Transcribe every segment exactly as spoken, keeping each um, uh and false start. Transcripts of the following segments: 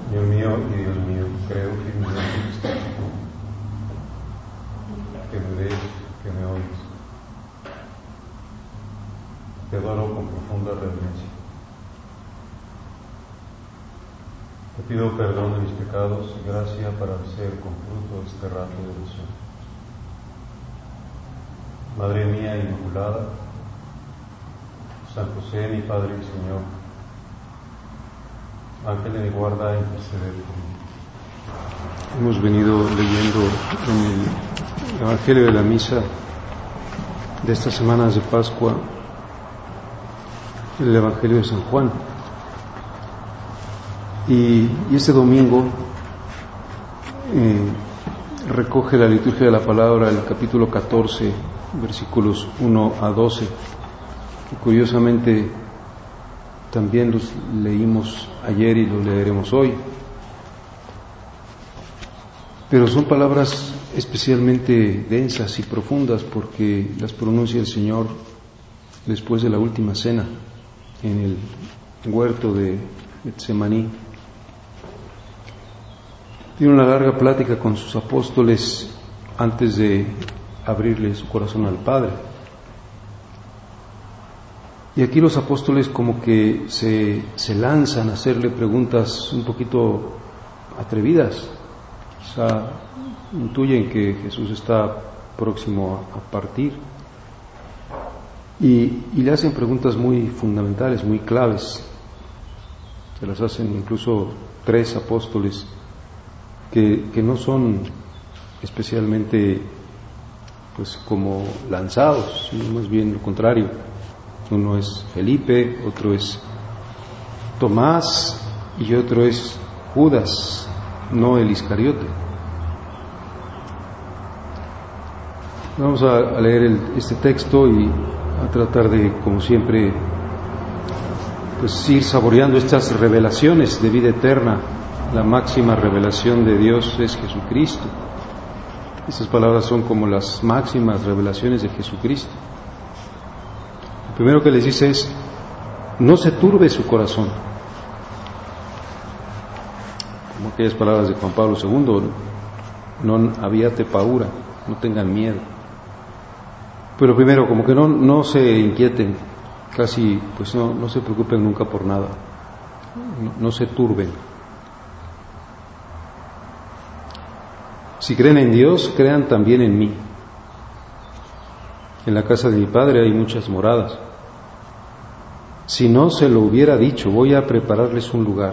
Señor mío y Dios mío, creo firmemente que me ves, que me oyes. Te adoro con profunda reverencia. Te pido perdón de mis pecados y gracia para hacer con fruto este rato de oración. Madre mía Inmaculada, San José, mi Padre y Señor, Ángel de mi guarda, interceder por mí. Hemos venido leyendo en el Evangelio de la Misa de estas semanas de Pascua el Evangelio de San Juan. Y, y este domingo eh, recoge la liturgia de la palabra, el capítulo catorce, versículos uno a doce, que curiosamente también los leímos ayer y los leeremos hoy. Pero son palabras especialmente densas y profundas porque las pronuncia el Señor después de la última cena en el huerto de Getsemaní. Tiene una larga plática con sus apóstoles antes de abrirle su corazón al Padre. Y aquí los apóstoles como que se, se lanzan a hacerle preguntas un poquito atrevidas. Quizá intuyen que Jesús está próximo a, a partir. Y, y le hacen preguntas muy fundamentales, muy claves. Se las hacen incluso tres apóstoles que, que no son especialmente pues como lanzados, sino más bien lo contrario. Uno es Felipe, otro es Tomás y otro es Judas, no el Iscariote. Vamos a, a leer el, este texto y a tratar de, como siempre, pues ir saboreando estas revelaciones de vida eterna. La máxima revelación de Dios es Jesucristo. Estas palabras son como las máximas revelaciones de Jesucristo. Lo primero que les dice es: no se turbe su corazón. Como aquellas palabras de Juan Pablo segundo, non habiate paura, no tengan miedo. Pero primero, como que no, no se inquieten, casi pues no, no se preocupen nunca por nada, no, no se turben. Si creen en Dios, crean también en mí. En la casa de mi Padre hay muchas moradas. Si no se lo hubiera dicho, voy a prepararles un lugar.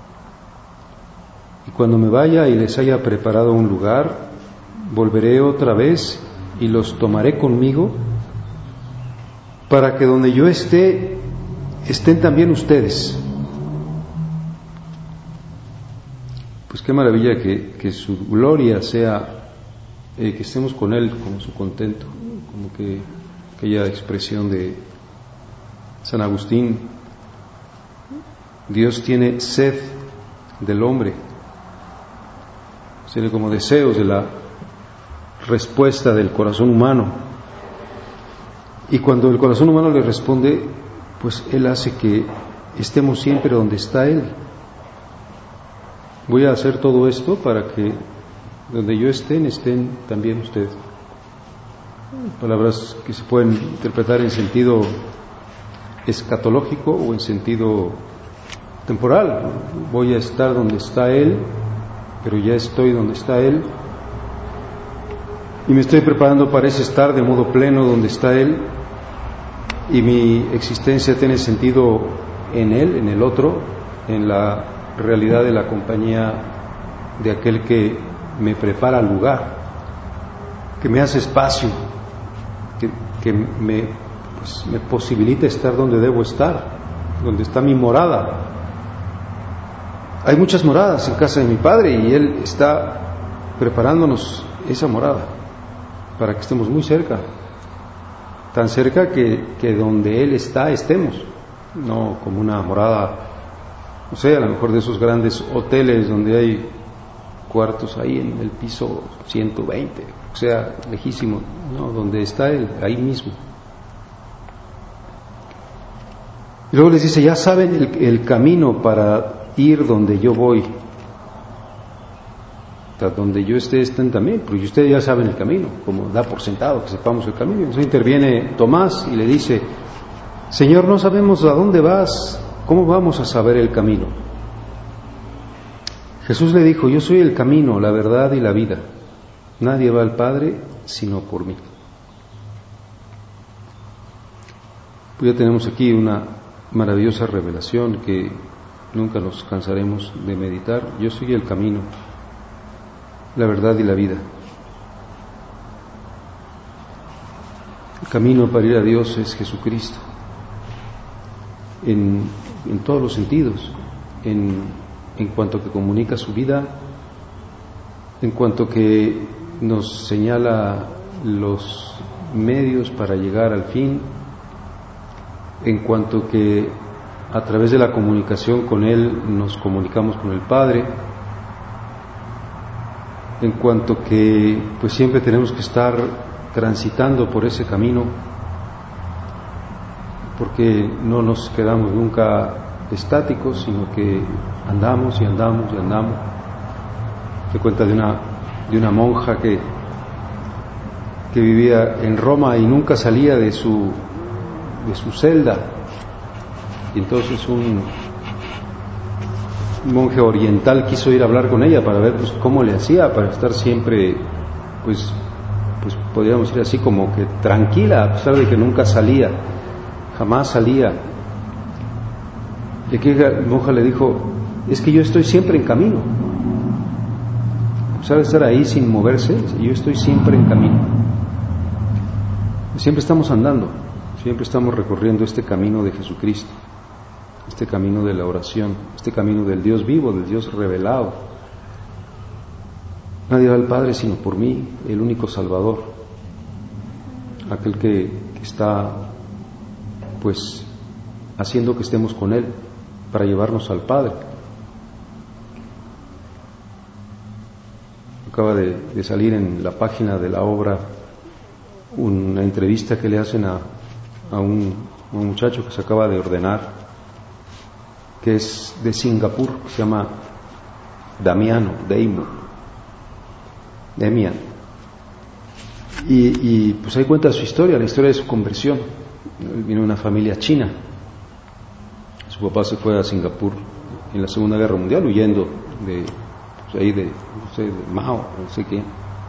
Y cuando me vaya y les haya preparado un lugar, volveré otra vez y los tomaré conmigo, para que donde yo esté, estén también ustedes. Pues qué maravilla que, que su gloria sea, eh, que estemos con Él como su contento, como que aquella expresión de San Agustín: Dios tiene sed del hombre, tiene como deseos de la respuesta del corazón humano, y cuando el corazón humano le responde, pues Él hace que estemos siempre donde está Él. Voy a hacer todo esto para que donde yo esté, estén también ustedes. Palabras que se pueden interpretar en sentido escatológico o en sentido temporal. Voy a estar donde está Él, pero ya estoy donde está Él, y me estoy preparando para ese estar de modo pleno donde está Él, y mi existencia tiene sentido en Él, en el otro, en la realidad de la compañía de aquel que me prepara el lugar, que me hace espacio, que, que me, pues, me posibilita estar donde debo estar, donde está mi morada. Hay muchas moradas en casa de mi Padre y Él está preparándonos esa morada para que estemos muy cerca, tan cerca que, que donde Él está estemos, no como una morada, no sé, a lo mejor de esos grandes hoteles donde hay cuartos ahí en el piso ciento veinte, o sea, lejísimo, no, donde está Él, ahí mismo. Y luego les dice: ya saben el, el camino para ir donde yo voy. Hasta donde yo esté, estén también, porque ustedes ya saben el camino, como da por sentado que sepamos el camino. Entonces interviene Tomás y le dice: Señor, no sabemos a dónde vas, ¿cómo vamos a saber el camino? Jesús le dijo: yo soy el camino, la verdad y la vida. Nadie va al Padre sino por mí. Pues ya tenemos aquí una maravillosa revelación que nunca nos cansaremos de meditar. Yo soy el camino, la verdad y la vida. El camino para ir a Dios es Jesucristo, en, en todos los sentidos, en, en cuanto que comunica su vida, en cuanto que nos señala los medios para llegar al fin, en cuanto que a través de la comunicación con Él nos comunicamos con el Padre, en cuanto que pues siempre tenemos que estar transitando por ese camino, porque no nos quedamos nunca estáticos, sino que andamos y andamos y andamos. Te cuenta de una de una monja que que vivía en Roma y nunca salía de su de su celda, y entonces un monje oriental quiso ir a hablar con ella para ver pues cómo le hacía para estar siempre pues pues podríamos decir así como que tranquila, a pesar de que nunca salía, jamás salía. Y aquella monja le dijo: es que yo estoy siempre en camino, a pesar de estar ahí sin moverse, yo estoy siempre en camino, siempre estamos andando, siempre estamos recorriendo este camino de Jesucristo, este camino de la oración, este camino del Dios vivo, del Dios revelado. Nadie va al Padre sino por mí, el único Salvador, aquel que, que está pues haciendo que estemos con Él para llevarnos al Padre. Acaba de, de salir en la página de la obra una entrevista que le hacen a, a, un, a un muchacho que se acaba de ordenar, que es de Singapur, que se llama Damiano, Deimo, Demian. Y, y pues ahí cuenta su historia, la historia de su conversión. Él viene de una familia china. Su papá se fue a Singapur en la Segunda Guerra Mundial huyendo de, pues ahí de, no sé, de Mao, no sé quién.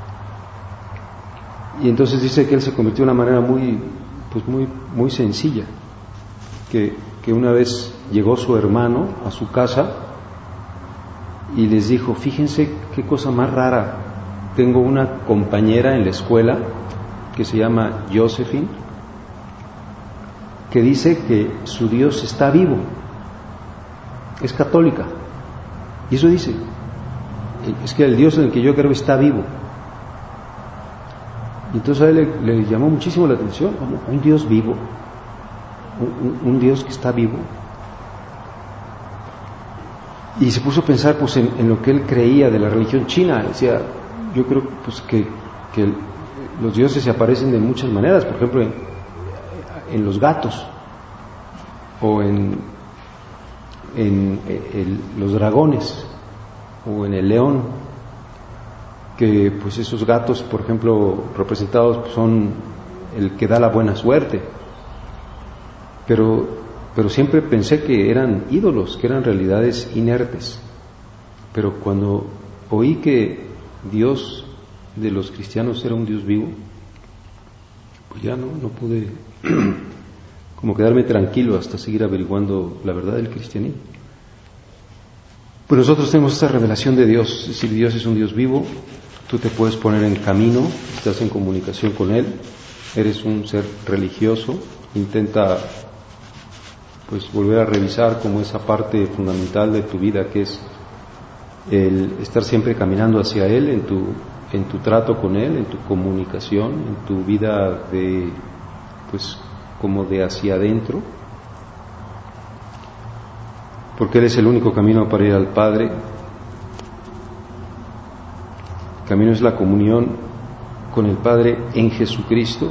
Y entonces dice que él se convirtió de una manera muy, pues muy, muy sencilla, que, que una vez llegó su hermano a su casa y les dijo: fíjense qué cosa más rara, tengo una compañera en la escuela que se llama Josephine, que dice que su Dios está vivo, es católica, y eso dice, es que el Dios en el que yo creo está vivo. Y entonces a él le, le llamó muchísimo la atención, un Dios vivo, un, un, un Dios que está vivo. Y se puso a pensar pues en, en lo que él creía de la religión china. Decía: yo creo pues que, que los dioses se aparecen de muchas maneras, por ejemplo en, en los gatos, o en, en, en los dragones, o en el león, que pues esos gatos, por ejemplo, representados son el que da la buena suerte. Pero, pero siempre pensé que eran ídolos, que eran realidades inertes. Pero cuando oí que Dios de los cristianos era un Dios vivo, pues ya no, no pude como quedarme tranquilo hasta seguir averiguando la verdad del cristianismo. Pues nosotros tenemos esta revelación de Dios, es decir, Dios es un Dios vivo. Tú te puedes poner en camino, estás en comunicación con Él, eres un ser religioso, intenta pues volver a revisar como esa parte fundamental de tu vida, que es el estar siempre caminando hacia Él en tu, en tu trato con Él, en tu comunicación, en tu vida de pues como de hacia adentro, porque Él es el único camino para ir al Padre. El camino es la comunión con el Padre en Jesucristo.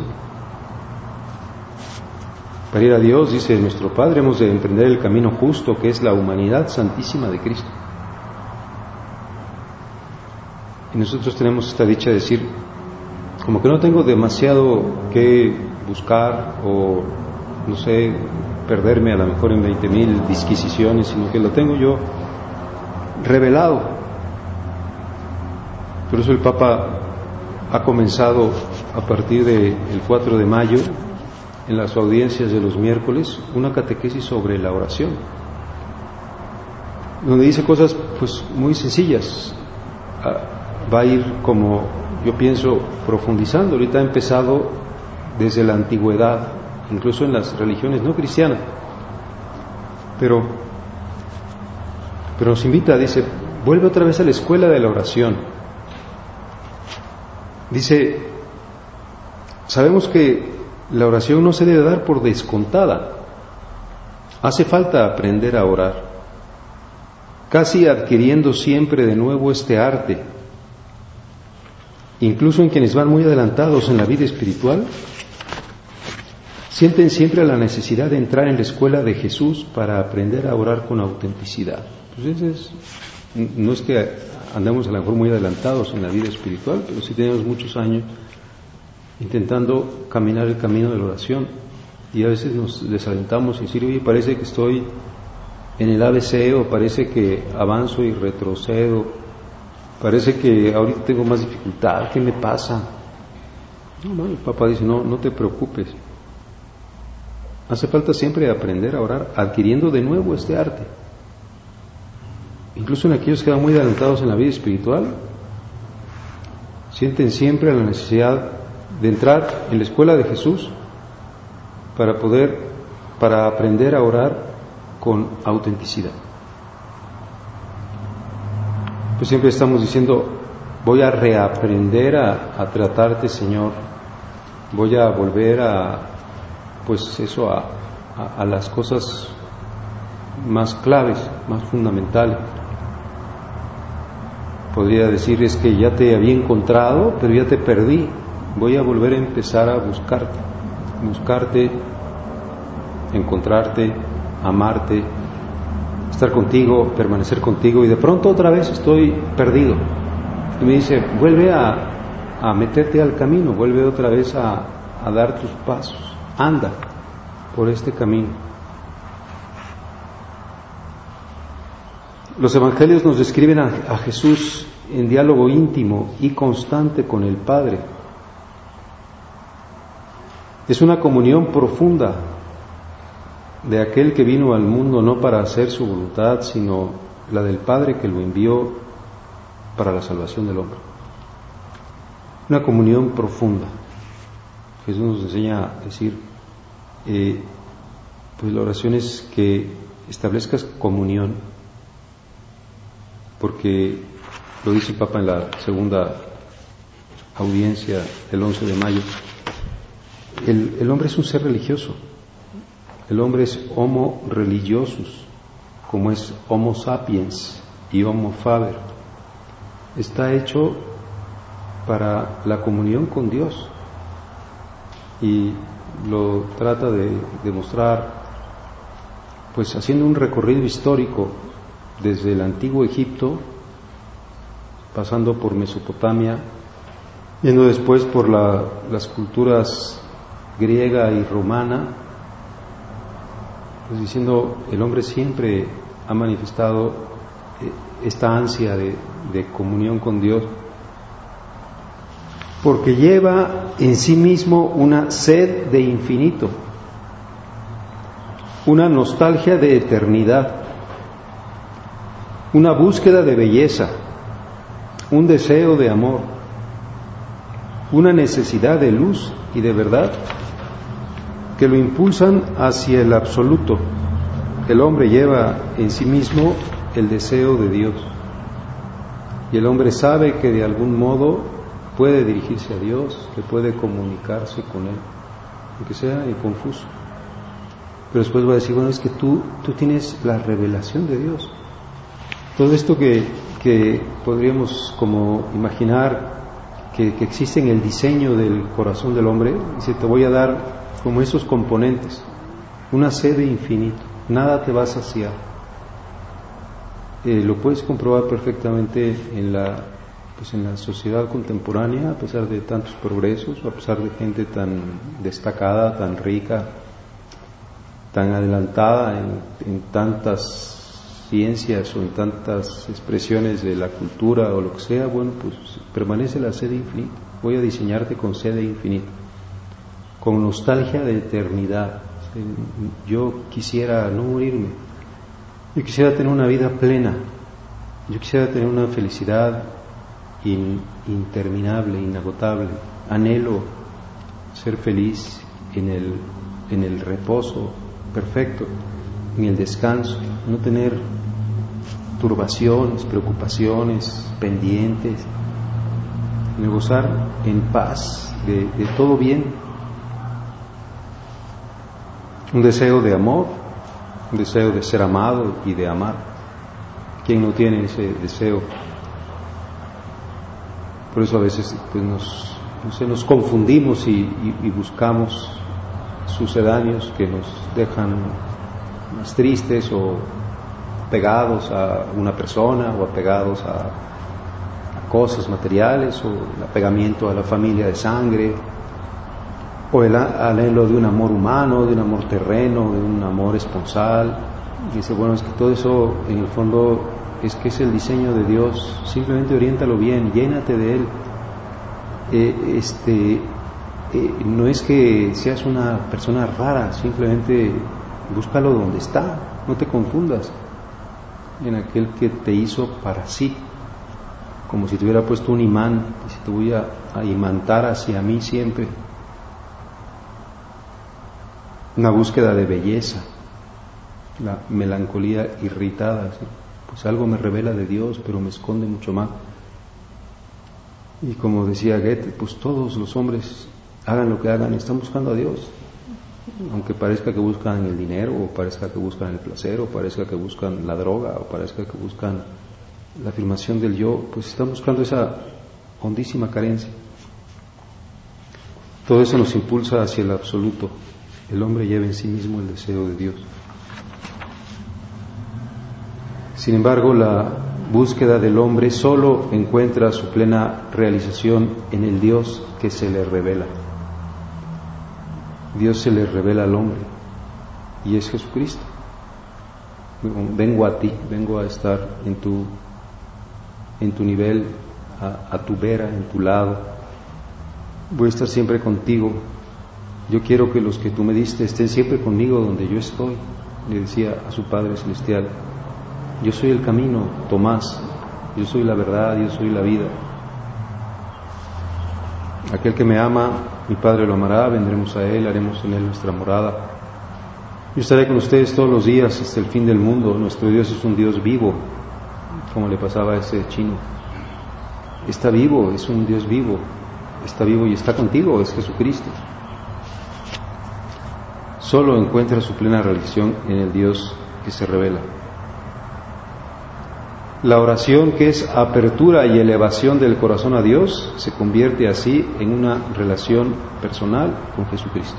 Para ir a Dios, dice nuestro Padre, hemos de emprender el camino justo, que es la humanidad santísima de Cristo. Y nosotros tenemos esta dicha de decir, como que no tengo demasiado que buscar o, no sé, perderme a lo mejor en veinte mil disquisiciones, sino que lo tengo yo revelado. Por eso el Papa ha comenzado a partir del cuatro de mayo, en las audiencias de los miércoles, una catequesis sobre la oración, donde dice cosas pues muy sencillas. Va a ir, como yo pienso, profundizando. Ahorita ha empezado desde la antigüedad, incluso en las religiones no cristianas, pero pero nos invita, dice, vuelve otra vez a la escuela de la oración. Dice, sabemos que la oración no se debe dar por descontada. Hace falta aprender a orar, casi adquiriendo siempre de nuevo este arte. Incluso en quienes van muy adelantados en la vida espiritual, sienten siempre la necesidad de entrar en la escuela de Jesús para aprender a orar con autenticidad. Pues es, no es que andamos a lo mejor muy adelantados en la vida espiritual, pero sí tenemos muchos años intentando caminar el camino de la oración, y a veces nos desalentamos y decir, oye, parece que estoy en el A B C, o parece que avanzo y retrocedo, parece que ahorita tengo más dificultad, ¿qué me pasa? No, no, el Papa dice, no, no te preocupes. Hace falta siempre aprender a orar, adquiriendo de nuevo este arte. Incluso en aquellos que van muy adelantados en la vida espiritual, sienten siempre la necesidad de entrar en la escuela de Jesús para poder, para aprender a orar con autenticidad. Pues siempre estamos diciendo, voy a reaprender a, a tratarte, Señor, voy a volver a, pues eso, a, a, a las cosas más claves, más fundamentales. Podría decir, es que ya te había encontrado, pero ya te perdí, voy a volver a empezar a buscarte, buscarte, encontrarte, amarte, estar contigo, permanecer contigo, y de pronto otra vez estoy perdido. Y me dice, vuelve a, a meterte al camino, vuelve otra vez a, a dar tus pasos, anda por este camino. Los evangelios nos describen a, a Jesús en diálogo íntimo y constante con el Padre. Es una comunión profunda de aquel que vino al mundo no para hacer su voluntad, sino la del Padre que lo envió para la salvación del hombre. Una comunión profunda. Jesús nos enseña a decir, eh, pues la oración es que establezcas comunión, porque lo dice el Papa en la segunda audiencia del once de mayo, el, el hombre es un ser religioso. El hombre es homo religiosus, como es homo sapiens y homo faber. Está hecho para la comunión con Dios, y lo trata de demostrar pues haciendo un recorrido histórico desde el antiguo Egipto, pasando por Mesopotamia, yendo después por la, las culturas griega y romana, pues diciendo, el hombre siempre ha manifestado esta ansia de, de comunión con Dios, porque lleva en sí mismo una sed de infinito, una nostalgia de eternidad, una búsqueda de belleza, un deseo de amor, una necesidad de luz y de verdad que lo impulsan hacia el absoluto. El hombre lleva en sí mismo el deseo de Dios, y el hombre sabe que de algún modo puede dirigirse a Dios, que puede comunicarse con Él, aunque sea confuso. Pero después va a decir, bueno, es que tú, tú tienes la revelación de Dios. Todo esto que, que podríamos como imaginar que, que existe en el diseño del corazón del hombre, dice, te voy a dar como esos componentes, una sed de infinito, nada te va a saciar. Eh, lo puedes comprobar perfectamente en la pues en la sociedad contemporánea, a pesar de tantos progresos, a pesar de gente tan destacada, tan rica, tan adelantada en, en tantas ciencias o en tantas expresiones de la cultura o lo que sea, bueno, pues permanece la sed infinita. Voy a diseñarte con sed infinita, con nostalgia de eternidad. Yo quisiera no morirme, yo quisiera tener una vida plena, yo quisiera tener una felicidad in, interminable, inagotable. Anhelo ser feliz en el, en el reposo perfecto, en el descanso, no tener turbaciones, preocupaciones, pendientes, en el gozar en paz de, de todo bien. Un deseo de amor, un deseo de ser amado y de amar. ¿Quién no tiene ese deseo? Por eso a veces pues nos, no sé, nos confundimos y, y, y buscamos sucedáneos que nos dejan más tristes o apegados a una persona o apegados a, a cosas materiales, o el apegamiento a la familia de sangre, o el anhelo de un amor humano, de un amor terreno, de un amor esponsal. Y dice, bueno, es que todo eso en el fondo es que es el diseño de Dios. Simplemente oriéntalo bien, llénate de Él. Eh, este, eh, no es que seas una persona rara, simplemente búscalo donde está, no te confundas en aquel que te hizo para sí, como si te hubiera puesto un imán, y si te voy a, a imantar hacia mí siempre. Una búsqueda de belleza, la melancolía irritada, ¿sí? Pues algo me revela de Dios, pero me esconde mucho más. Y como decía Goethe, pues todos los hombres, hagan lo que hagan, están buscando a Dios, aunque parezca que buscan el dinero, o parezca que buscan el placer, o parezca que buscan la droga, o parezca que buscan la afirmación del yo, pues están buscando esa hondísima carencia. Todo eso nos impulsa hacia el absoluto. El hombre lleva en sí mismo el deseo de Dios. Sin embargo, la búsqueda del hombre solo encuentra su plena realización en el Dios que se le revela. Dios se le revela al hombre, y es Jesucristo. Vengo a ti, vengo a estar en tu, en tu nivel, a, a tu vera, en tu lado. Voy a estar siempre contigo. Yo quiero que los que tú me diste estén siempre conmigo donde yo estoy. Le decía a su Padre Celestial, yo soy el camino, Tomás, yo soy la verdad, yo soy la vida. Aquel que me ama, mi Padre lo amará, vendremos a Él, haremos en Él nuestra morada. Yo estaré con ustedes todos los días hasta el fin del mundo. Nuestro Dios es un Dios vivo, como le pasaba a ese chino. Está vivo, es un Dios vivo, está vivo y está contigo, es Jesucristo. Solo encuentra su plena realización en el Dios que se revela. La oración, que es apertura y elevación del corazón a Dios, se convierte así en una relación personal con Jesucristo.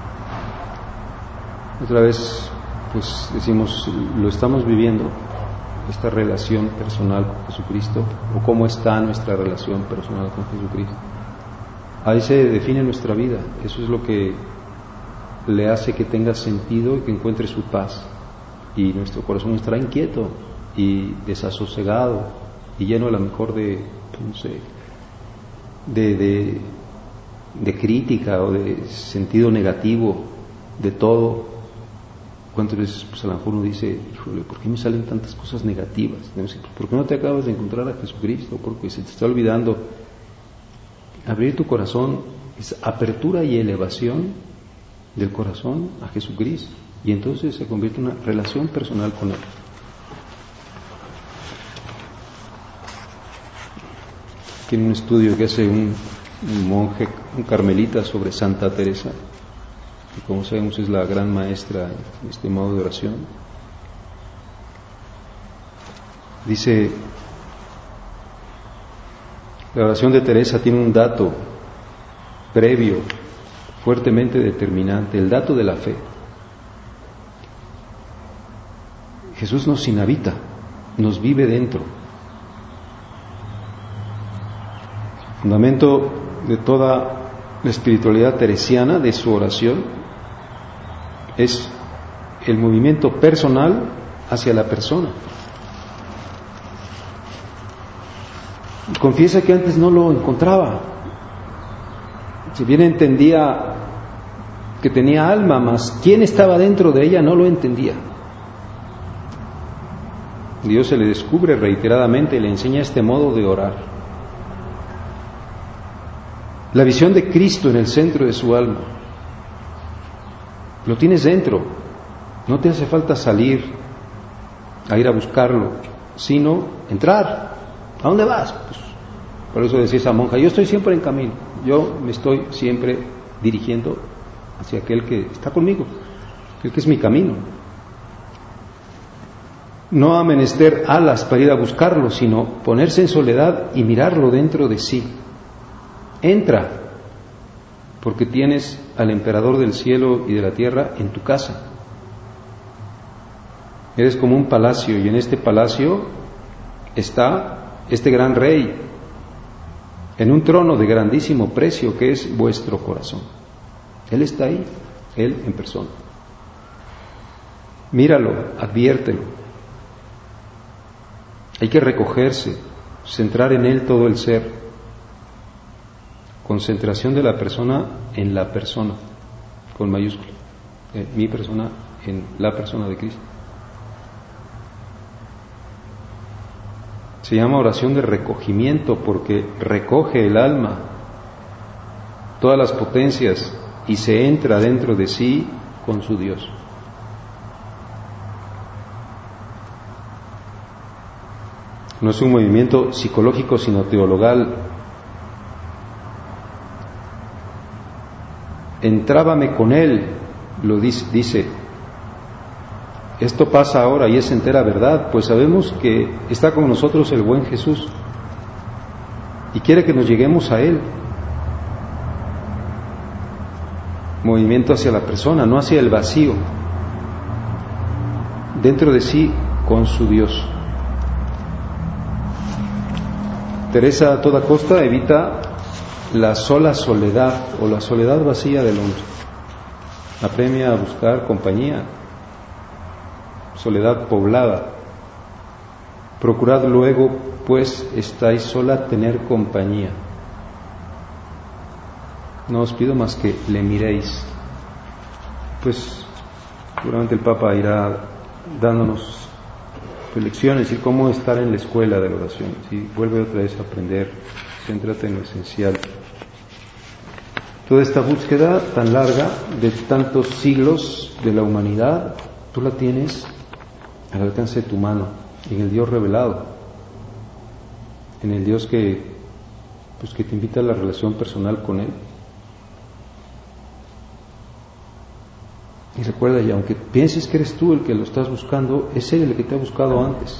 Otra vez, pues decimos, lo estamos viviendo, esta relación personal con Jesucristo, o cómo está nuestra relación personal con Jesucristo. Ahí se define nuestra vida. Eso es lo que le hace que tenga sentido y que encuentre su paz. Y nuestro corazón estará inquieto y desasosegado y lleno a lo mejor de, no sé, de, de, de crítica o de sentido negativo de todo. ¿Cuántas veces pues a lo mejor uno dice, híjole, ¿por qué me salen tantas cosas negativas? ¿Por qué no te acabas de encontrar a Jesucristo? Porque se te está olvidando. Abrir tu corazón es apertura y elevación del corazón a Jesucristo, y entonces se convierte en una relación personal con Él. Tiene un estudio que hace un, un monje, un carmelita, sobre Santa Teresa, que como sabemos es la gran maestra en este modo de oración. Dice, la oración de Teresa tiene un dato previo, fuertemente determinante, el dato de la fe. Jesús nos inhabita, nos vive dentro. fundamento de toda la espiritualidad teresiana, de su oración, es el movimiento personal hacia la persona. Confiesa que antes no lo encontraba. Si bien entendía que tenía alma, mas quién estaba dentro de ella no lo entendía. Dios se le descubre reiteradamente y le enseña este modo de orar. La visión de Cristo en el centro de su alma. Lo tienes dentro. No te hace falta salir a ir a buscarlo, sino entrar. ¿A dónde vas? Pues, por eso decía esa monja, yo estoy siempre en camino. Yo me estoy siempre dirigiendo hacia aquel que está conmigo, aquel que es mi camino. No ha menester alas para ir a buscarlo, sino ponerse en soledad y mirarlo dentro de sí. Entra, porque tienes al emperador del cielo y de la tierra en tu casa. Eres como un palacio, y en este palacio está este gran rey, en un trono de grandísimo precio que es vuestro corazón. Él está ahí, Él en persona. Míralo, adviértelo. Hay que recogerse, centrar en Él todo el ser. Concentración de la persona en la persona, con mayúscula. Eh, mi persona en la persona de Cristo. Se llama oración de recogimiento porque recoge el alma, todas las potencias, y se entra dentro de sí con su Dios. No es un movimiento psicológico, sino teologal. Entrábame con Él, lo dice, dice. Esto pasa ahora y es entera verdad, pues sabemos que está con nosotros el buen Jesús y quiere que nos lleguemos a Él. Movimiento hacia la persona, no hacia el vacío. Dentro de sí, con su Dios. Teresa a toda costa evita la sola soledad o la soledad vacía del hombre. Apremia a buscar compañía. Soledad poblada. Procurad luego, pues estáis sola, tener compañía. No os pido más que le miréis. Pues seguramente el Papa irá dándonos pues, lecciones y cómo estar en la escuela de la oración. Si vuelve otra vez a aprender, céntrate en lo esencial. Toda esta búsqueda tan larga de tantos siglos de la humanidad, tú la tienes al alcance de tu mano, en el Dios revelado, en el Dios que, pues, que te invita a la relación personal con Él. Y recuerda, y aunque pienses que eres tú el que lo estás buscando, es Él el que te ha buscado antes.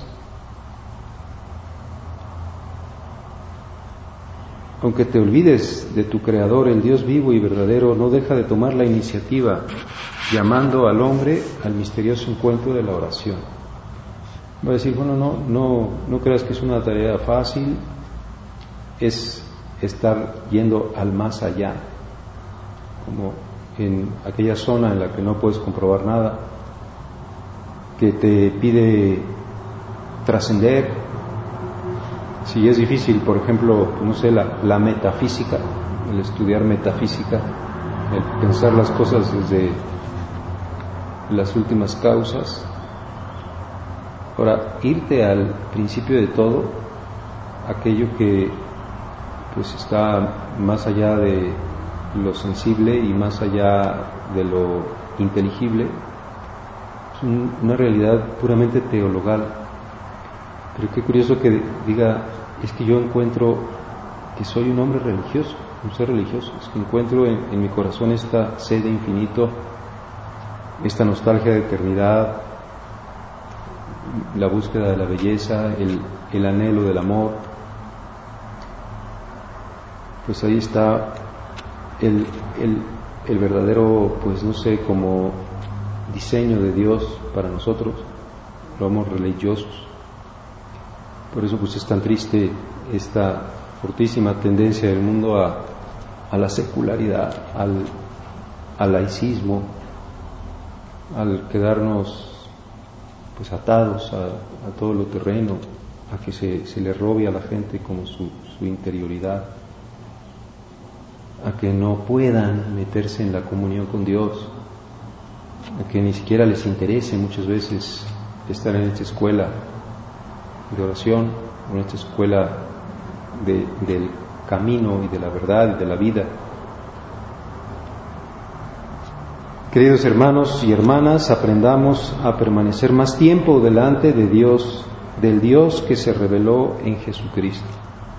Aunque te olvides de tu Creador, el Dios vivo y verdadero, no deja de tomar la iniciativa, llamando al hombre al misterioso encuentro de la oración. Va a decir, bueno, no, no, no creas que es una tarea fácil, es estar yendo al más allá, como en aquella zona en la que no puedes comprobar nada, que te pide trascender. Si es difícil, por ejemplo, no sé, la, la metafísica, el estudiar metafísica, el pensar las cosas desde las últimas causas. Ahora, irte al principio de todo, aquello que pues está más allá de lo sensible y más allá de lo inteligible, es un, una realidad puramente teologal. Pero qué curioso que diga, es que yo encuentro que soy un hombre religioso, un ser religioso, es que encuentro en, en mi corazón esta sed de infinito, esta nostalgia de eternidad, la búsqueda de la belleza, el, el anhelo del amor. Pues ahí está el, el, el verdadero, pues no sé, como diseño de Dios para nosotros, los religiosos. Por eso pues es tan triste esta fortísima tendencia del mundo a, a la secularidad, al, al laicismo, al quedarnos pues atados a, a todo lo terreno, a que se, se le robe a la gente como su, su interioridad, a que no puedan meterse en la comunión con Dios, a que ni siquiera les interese muchas veces estar en esta escuela de oración, en esta escuela de, del camino y de la verdad y de la vida. Queridos hermanos y hermanas, aprendamos a permanecer más tiempo delante de Dios, del Dios que se reveló en Jesucristo.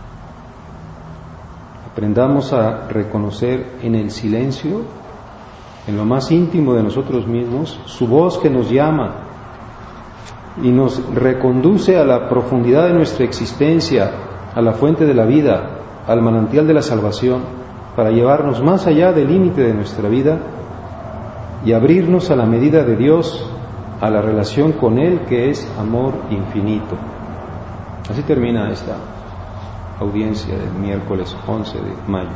Aprendamos a reconocer en el silencio, en lo más íntimo de nosotros mismos, su voz que nos llama y nos reconduce a la profundidad de nuestra existencia, a la fuente de la vida, al manantial de la salvación, para llevarnos más allá del límite de nuestra vida y abrirnos a la medida de Dios, a la relación con Él que es amor infinito. Así termina esta audiencia del miércoles once de mayo.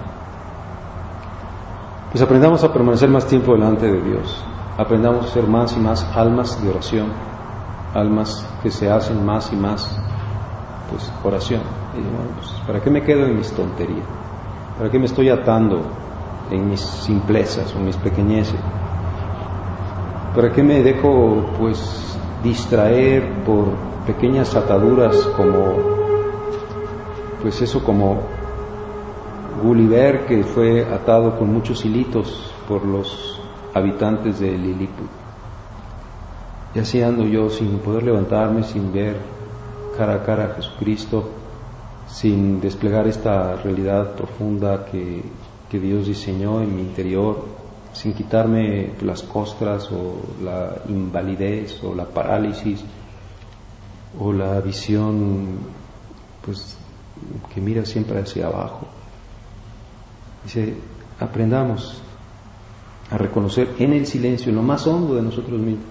Pues aprendamos a permanecer más tiempo delante de Dios, aprendamos a ser más y más almas de oración, almas que se hacen más y más pues oración. Y bueno, pues, ¿para qué me quedo en mis tonterías? ¿Para qué me estoy atando en mis simplezas o en mis pequeñeces? ¿Para qué me dejo pues distraer por pequeñas ataduras como pues eso como Gulliver, que fue atado con muchos hilitos por los habitantes de Lilliput? Y así ando yo sin poder levantarme, sin ver cara a cara a Jesucristo, sin desplegar esta realidad profunda que, que Dios diseñó en mi interior, sin quitarme las costras o la invalidez o la parálisis o la visión pues que mira siempre hacia abajo. Dice, aprendamos a reconocer en el silencio, en lo más hondo de nosotros mismos,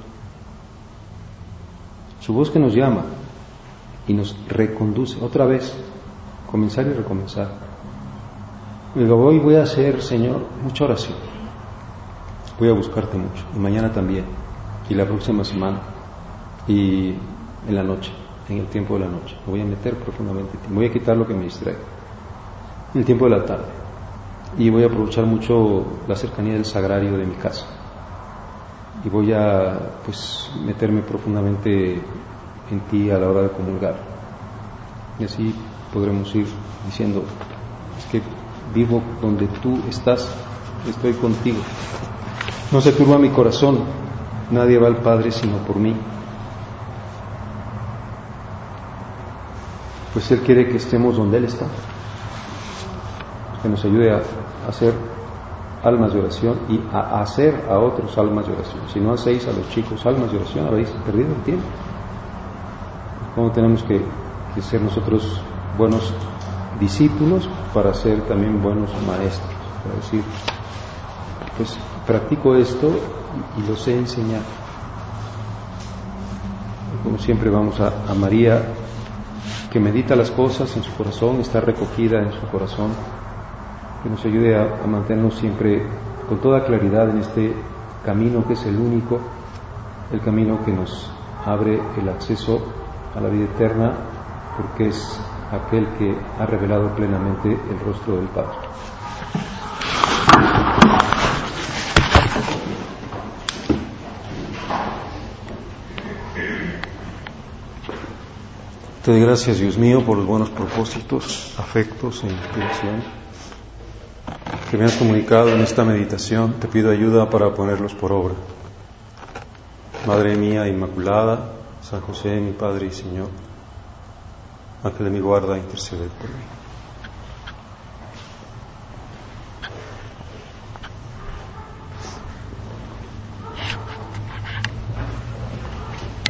su voz que nos llama y nos reconduce. Otra vez, comenzar y recomenzar. Digo, hoy voy a hacer, Señor, mucha oración. Voy a buscarte mucho. Y mañana también. Y la próxima semana. Y en la noche, en el tiempo de la noche. Me voy a meter profundamente. Me voy a quitar lo que me distrae. En el tiempo de la tarde. Y voy a aprovechar mucho la cercanía del sagrario de mi casa. Y voy a pues meterme profundamente en ti a la hora de comulgar. Y así podremos ir diciendo, es que vivo donde tú estás, estoy contigo. No se turba mi corazón, nadie va al Padre sino por mí. Pues Él quiere que estemos donde Él está, que nos ayude a hacer almas de oración y a hacer a otros almas de oración. Si no hacéis a los chicos almas de oración, habéis perdido el tiempo. ¿Cómo tenemos que, que ser nosotros buenos discípulos para ser también buenos maestros? Para decir, pues practico esto y, y lo sé enseñar. Como siempre vamos a, a María, que medita las cosas en su corazón, está recogida en su corazón, que nos ayude a, a mantenernos siempre con toda claridad en este camino que es el único, el camino que nos abre el acceso a la vida eterna, porque es aquel que ha revelado plenamente el rostro del Padre. Te doy gracias, Dios mío, por los buenos propósitos, afectos e inspiración que me has comunicado en esta meditación. Te pido ayuda para ponerlos por obra. Madre mía Inmaculada, San José, mi Padre y Señor, Ángel de mi guarda, intercede por mí.